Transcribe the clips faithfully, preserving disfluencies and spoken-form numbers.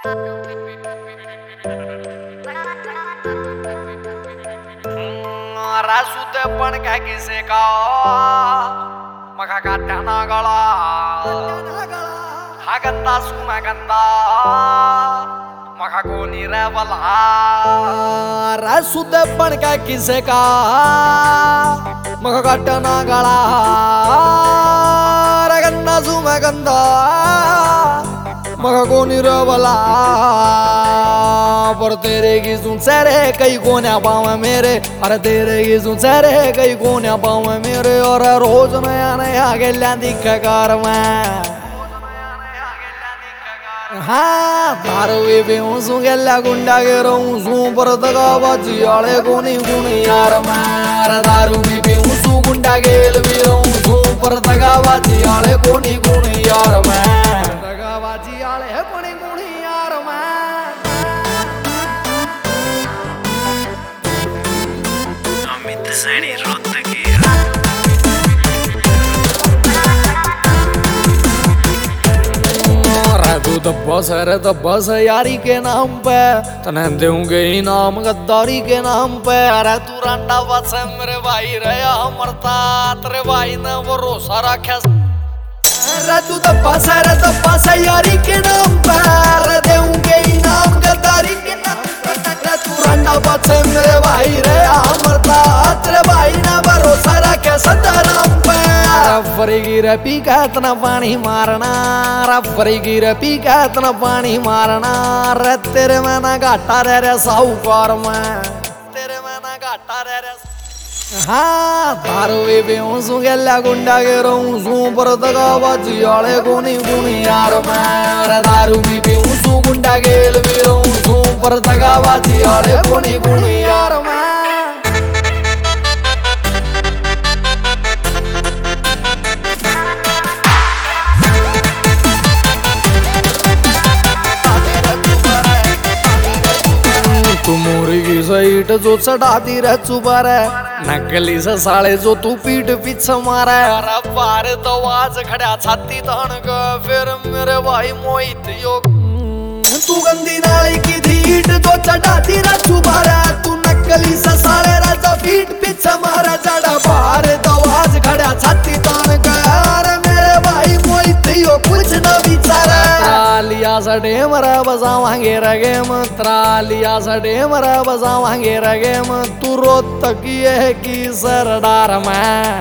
रासूत पण काय किसे का मका काट्याना गळा हा गंदा सुमा गंदा मका कोणी रे बला रासूत पण काय किसे का मका काट्याना गळा रे गंदा सुमा गंदा मका कोणी रे बला पर तेरे की सुन सरे कई कोन्या पावे मेरे अरे तेरे की सुन सरे कई कोन्या पावे मेरे और रोज नया नया गेल्या दिखकार में हाँ दारू भी हूँ गेल्या गुंडा के रहूँ परत गावाची आळे कोणी कोणी यार मैं दारू भी हूँ गुंडा गेल भी रहूँ परत गावाची आळे कोणी कोणी यार मैं गावाची आळे कोणी कोणी यार मैं Zeni Rottaki तू तो बस है तो बस यारी के नाम पे तने दूंगे इनाम गद्दारी के नाम पे अरे तू रंडा बस है मेरे भाई रया मरता तेरे भाई ने भरोसा रखा अरे तू तो बस है तो बस यारी के नाम पे अरे दूंगे इनाम गद्दारी के नाम पे तू रंडा बस है मेरे भाई रया मरता तेरे भाई ने भरोसा रखा सदाराम पे रफरी गिर पी का इतना पानी मारना रफरी गिर पी का इतना पानी मारना रे तेरे में ना घाटा रह रे साहूकार में तेरे में ना घाटा रह रे हाँ दारू भी हूँ गेल्या गुंडा के रहूँ पर गावाची आळे कोणी कोणी यार मैं अरे दारू भी हूँ गुंडा गेल भी रहूँ पर गावाची आळे कोणी कोणी यार मैं तू मोरी की साइट जो चढ़ाती रह चुबार नकली से साले जो तू पीठ पीछे मारा अरे पार तो आज खड़ा छाती तान का फिर मेरे भाई मोहित योग तू गंदी नाली की धीट जो चढ़ाती रह चुबार तू नकली से साले राजा पीठ पीछे मारा चढ़ा पार तो आज खड़ा छाती तान का अरे मेरे भाई मोहित योग कुछ न बिचारा लिया सडे मरा बजावांगे रगे मत्रा लिया सडे मरा बजावांगे रगे मत तू रोत तकिए की सरदार मैं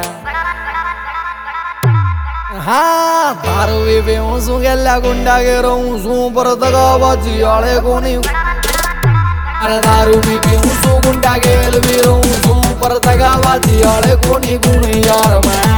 हाँ दारू भी हूँ गेल्या गुंडा के रहूँ परत गावाची आळे कोणी अरे दारू भी हूँ गुंडा गेल भी रहूँ परत गावाची आळे कोणी कोणी यार मैं